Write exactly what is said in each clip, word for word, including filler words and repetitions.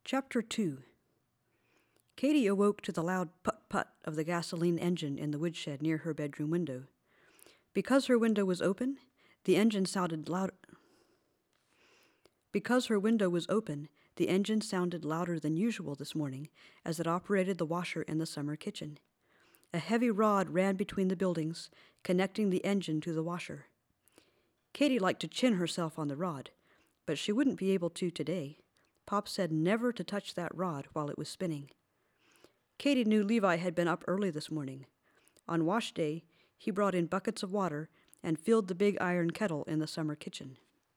Chapter two. Katie awoke to the loud put-put of the gasoline engine in the woodshed near her bedroom window. Because her window was open, the engine sounded loud. Because her window was open, the engine sounded louder than usual this morning as it operated the washer in the summer kitchen. A heavy rod ran between the buildings, connecting the engine to the washer. Katie liked to chin herself on the rod, but she wouldn't be able to today. Pop said never to touch that rod while it was spinning. Katie knew Levi had been up early this morning. On wash day, he brought in buckets of water and filled the big iron kettle in the summer kitchen.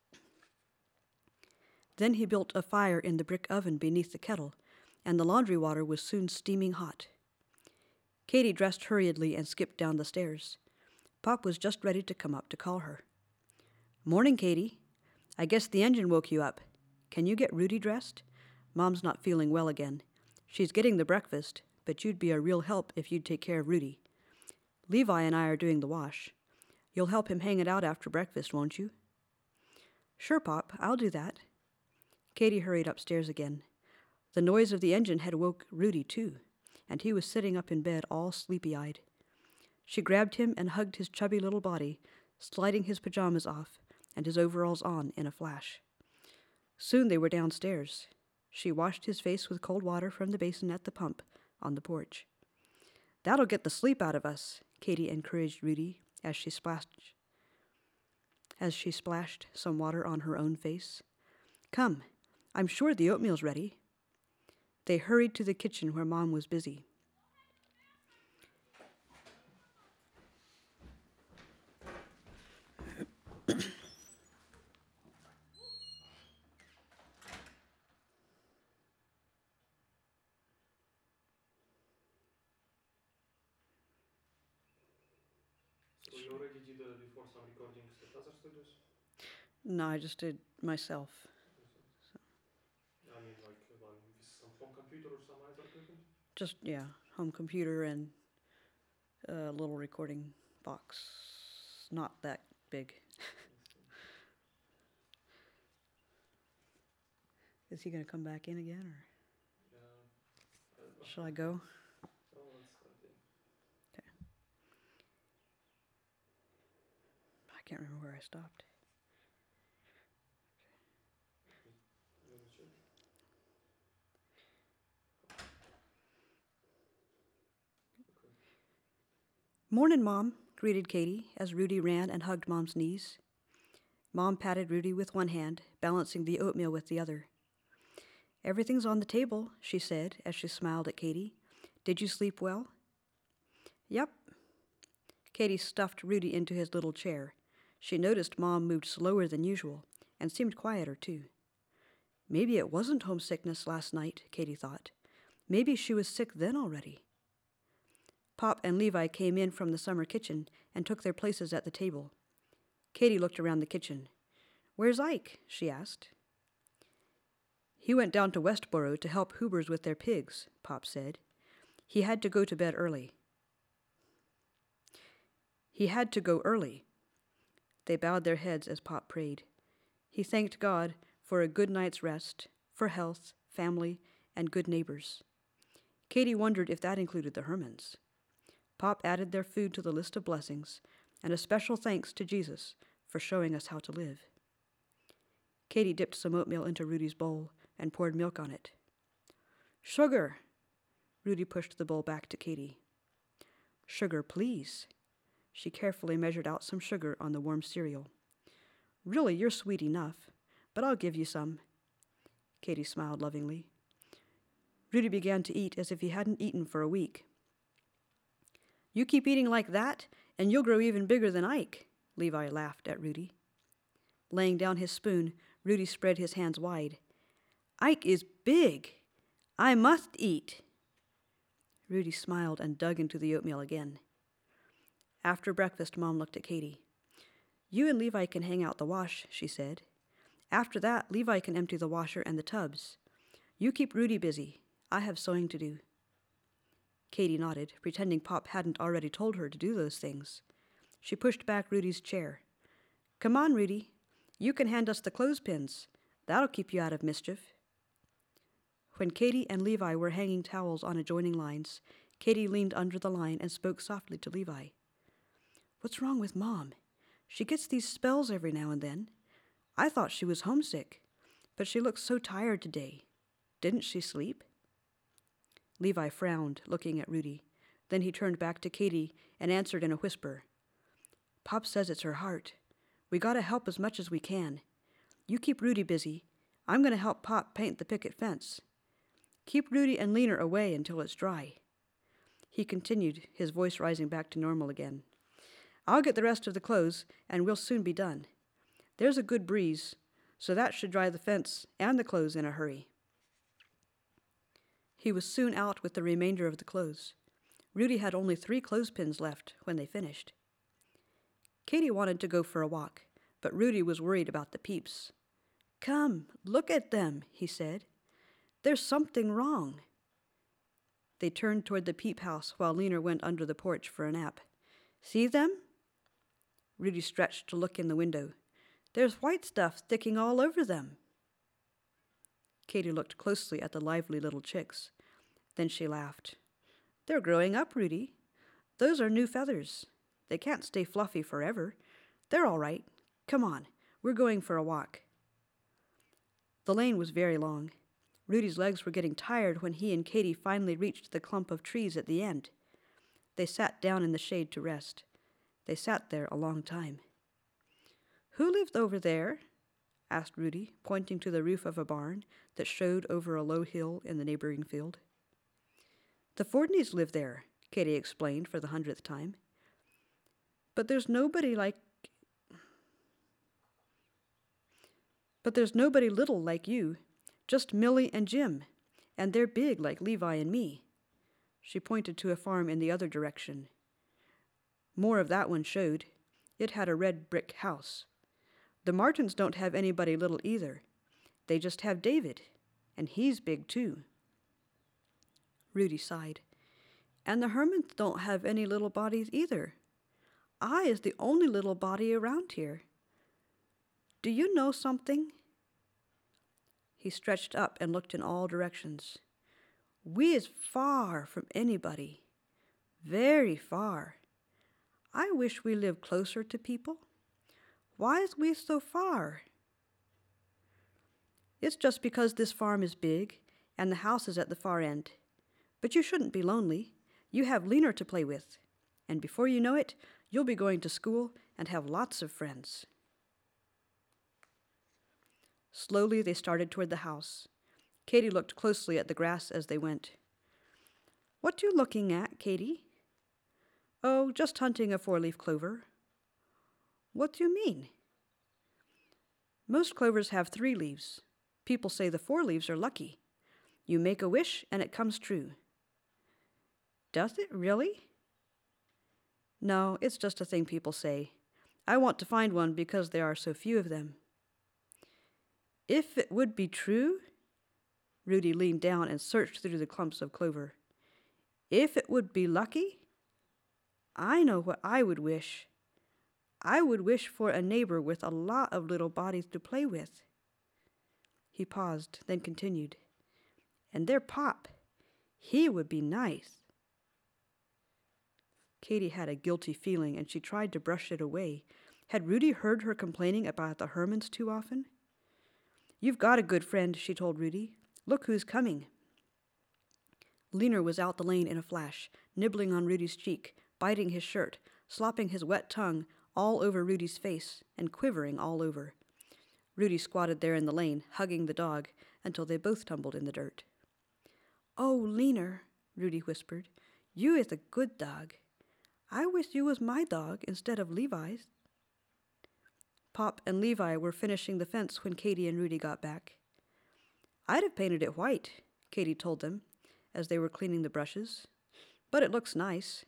Then he built a fire in the brick oven beneath the kettle, and the laundry water was soon steaming hot. Katie dressed hurriedly and skipped down the stairs. Pop was just ready to come up to call her. "Morning, Katie. I guess the engine woke you up. Can you get Rudy dressed? Mom's not feeling well again. She's getting the breakfast, but you'd be a real help if you'd take care of Rudy. Levi and I are doing the wash. You'll help him hang it out after breakfast, won't you?" "Sure, Pop, I'll do that." Katie hurried upstairs again. The noise of the engine had woke Rudy, too, and he was sitting up in bed all sleepy-eyed. She grabbed him and hugged his chubby little body, sliding his pajamas off and his overalls on in a flash. Soon they were downstairs. She washed his face with cold water from the basin at the pump on the porch. "That'll get the sleep out of us," Katie encouraged Rudy as she splashed, as she splashed some water on her own face. "Come, I'm sure the oatmeal's ready." They hurried to the kitchen where Mom was busy. So you already did uh, before some recordings at other studios? No, I just did myself. So. I mean, like, uh, with some home computer or some other equipment? Just, yeah, home computer and a little recording box. Not that big. Is he going to come back in again, or Yeah. Uh, shall I go? Oh, let's start in. Okay. I can't remember where I stopped. Let me check. Okay. "Morning, Mom," greeted Katie as Rudy ran and hugged Mom's knees. Mom patted Rudy with one hand, balancing the oatmeal with the other. "Everything's on the table," she said as she smiled at Katie. "Did you sleep well?" "Yep." Katie stuffed Rudy into his little chair. She noticed Mom moved slower than usual and seemed quieter, too. Maybe it wasn't homesickness last night, Katie thought. Maybe she was sick then already. Pop and Levi came in from the summer kitchen and took their places at the table. Katie looked around the kitchen. "Where's Ike?" she asked. "He went down to Westboro to help Hubers with their pigs," Pop said. He had to go to bed early. He had to go early. They bowed their heads as Pop prayed. He thanked God for a good night's rest, for health, family, and good neighbors. Katie wondered if that included the Hermans. Pop added their food to the list of blessings, and a special thanks to Jesus for showing us how to live. Katie dipped some oatmeal into Rudy's bowl and poured milk on it. "Sugar!" Rudy pushed the bowl back to Katie. "Sugar, please." She carefully measured out some sugar on the warm cereal. "Really, you're sweet enough, but I'll give you some." Katie smiled lovingly. Rudy began to eat as if he hadn't eaten for a week. "You keep eating like that, and you'll grow even bigger than Ike," Levi laughed at Rudy. Laying down his spoon, Rudy spread his hands wide. "Ike is big. I must eat." Rudy smiled and dug into the oatmeal again. After breakfast, Mom looked at Katie. "You and Levi can hang out the wash," she said. "After that, Levi can empty the washer and the tubs. You keep Rudy busy. I have sewing to do." Katie nodded, pretending Pop hadn't already told her to do those things. She pushed back Rudy's chair. "Come on, Rudy. You can hand us the clothespins. That'll keep you out of mischief." When Katie and Levi were hanging towels on adjoining lines, Katie leaned under the line and spoke softly to Levi. "What's wrong with Mom? She gets these spells every now and then. I thought she was homesick, but she looks so tired today. Didn't she sleep?" Levi frowned, looking at Rudy. Then he turned back to Katie and answered in a whisper. "Pop says it's her heart. We gotta help as much as we can. You keep Rudy busy. I'm gonna help Pop paint the picket fence. Keep Rudy and Leaner away until it's dry." He continued, his voice rising back to normal again. "I'll get the rest of the clothes, and we'll soon be done. There's a good breeze, so that should dry the fence and the clothes in a hurry." He was soon out with the remainder of the clothes. Rudy had only three clothespins left when they finished. Katie wanted to go for a walk, but Rudy was worried about the peeps. "Come, look at them," he said. "There's something wrong." They turned toward the peep house while Leaner went under the porch for a nap. "See them?" Rudy stretched to look in the window. "There's white stuff sticking all over them." Katie looked closely at the lively little chicks. Then she laughed. "They're growing up, Rudy. Those are new feathers. They can't stay fluffy forever. They're all right. Come on, we're going for a walk." The lane was very long. Rudy's legs were getting tired when he and Katie finally reached the clump of trees at the end. They sat down in the shade to rest. They sat there a long time. "Who lived over there?" asked Rudy, pointing to the roof of a barn that showed over a low hill in the neighboring field. "The Fordneys live there," Katie explained for the hundredth time. "But there's nobody like... But there's nobody little like you. Just Millie and Jim, and they're big like Levi and me." She pointed to a farm in the other direction. More of that one showed. It had a red brick house. "The Martins don't have anybody little either. They just have David, and he's big too." Rudy sighed. "And the Hermans don't have any little bodies either. I is the only little body around here. Do you know something?" He stretched up and looked in all directions. "We is far from anybody. Very far. I wish we lived closer to people. Why is we so far?" "It's just because this farm is big, and the house is at the far end. But you shouldn't be lonely. You have Leaner to play with. And before you know it, you'll be going to school and have lots of friends." Slowly they started toward the house. Katie looked closely at the grass as they went. "What you looking at, Katie?" "Oh, just hunting a four-leaf clover." "What do you mean?" "Most clovers have three leaves. People say the four leaves are lucky. You make a wish and it comes true." "Does it really?" "No, it's just a thing people say. I want to find one because there are so few of them." "If it would be true?" Rudy leaned down and searched through the clumps of clover. "If it would be lucky? I know what I would wish. I would wish for a neighbor with a lot of little bodies to play with." He paused, then continued. "And their Pop. He would be nice." Katie had a guilty feeling, and she tried to brush it away. Had Rudy heard her complaining about the Hermans too often? "You've got a good friend," she told Rudy. "Look who's coming." Leaner was out the lane in a flash, nibbling on Rudy's cheek, biting his shirt, slopping his wet tongue all over Rudy's face, and quivering all over. Rudy squatted there in the lane, hugging the dog, until they both tumbled in the dirt. "Oh, Leaner," Rudy whispered, "you is a good dog. I wish you was my dog instead of Levi's." Pop and Levi were finishing the fence when Katie and Rudy got back. "I'd have painted it white," Katie told them, as they were cleaning the brushes. "But it looks nice."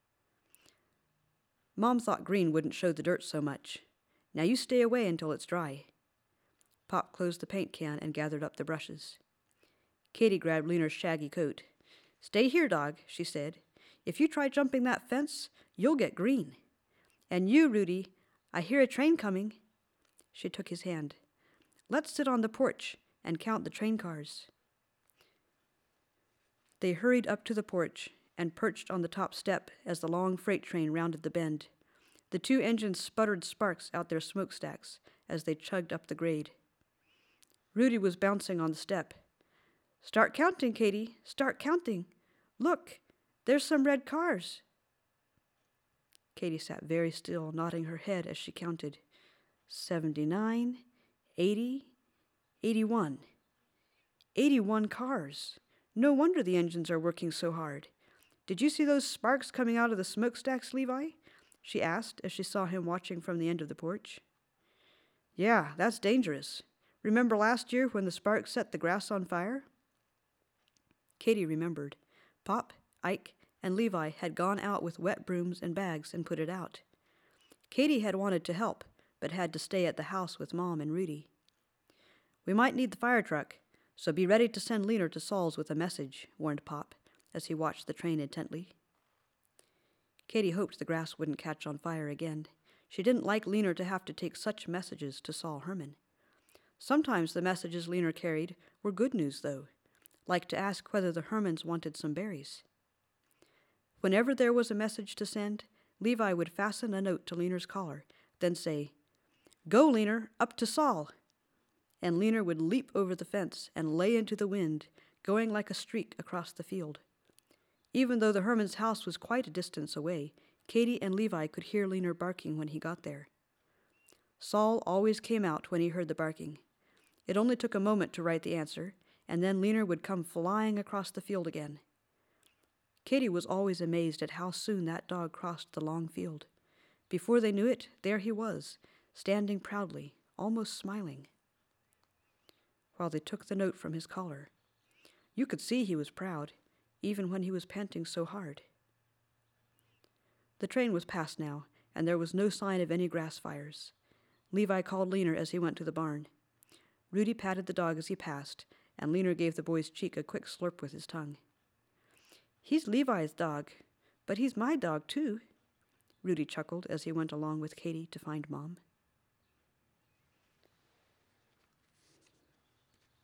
"Mom thought green wouldn't show the dirt so much. Now you stay away until it's dry." Pop closed the paint can and gathered up the brushes. Katie grabbed Leaner's shaggy coat. "Stay here, dog," she said. "If you try jumping that fence, you'll get green. And you, Rudy, I hear a train coming." She took his hand. "Let's sit on the porch and count the train cars." They hurried up to the porch and perched on the top step as the long freight train rounded the bend. The two engines sputtered sparks out their smokestacks as they chugged up the grade. Rudy was bouncing on the step. "Start counting, Katie. Start counting. Look, there's some red cars." Katie sat very still, nodding her head as she counted. Seventy-nine, eighty, eighty-one. Eighty-one cars. No wonder the engines are working so hard. "Did you see those sparks coming out of the smokestacks, Levi?" she asked as she saw him watching from the end of the porch. "Yeah, that's dangerous. Remember last year when the sparks set the grass on fire?" Katie remembered. Pop, Ike, and Levi had gone out with wet brooms and bags and put it out. Katie had wanted to help, but had to stay at the house with Mom and Rudy. "We might need the fire truck, so be ready to send Leaner to Saul's with a message," warned Pop, as he watched the train intently. Katie hoped the grass wouldn't catch on fire again. She didn't like Leaner to have to take such messages to Saul Herman. Sometimes the messages Leaner carried were good news, though, like to ask whether the Hermans wanted some berries. Whenever there was a message to send, Levi would fasten a note to Leaner's collar, then say, "Go, Leaner, up to Saul." And Leaner would leap over the fence and lay into the wind, going like a streak across the field. Even though the Herman's house was quite a distance away, Katie and Levi could hear Leaner barking when he got there. Saul always came out when he heard the barking. It only took a moment to write the answer, and then Leaner would come flying across the field again. Katie was always amazed at how soon that dog crossed the long field. Before they knew it, there he was, standing proudly, almost smiling. While they took the note from his collar, you could see he was proud, even when he was panting so hard. The train was past now, and there was no sign of any grass fires. Levi called Leaner as he went to the barn. Rudy patted the dog as he passed, and Leaner gave the boy's cheek a quick slurp with his tongue. "He's Levi's dog, but he's my dog, too," Rudy chuckled as he went along with Katie to find Mom.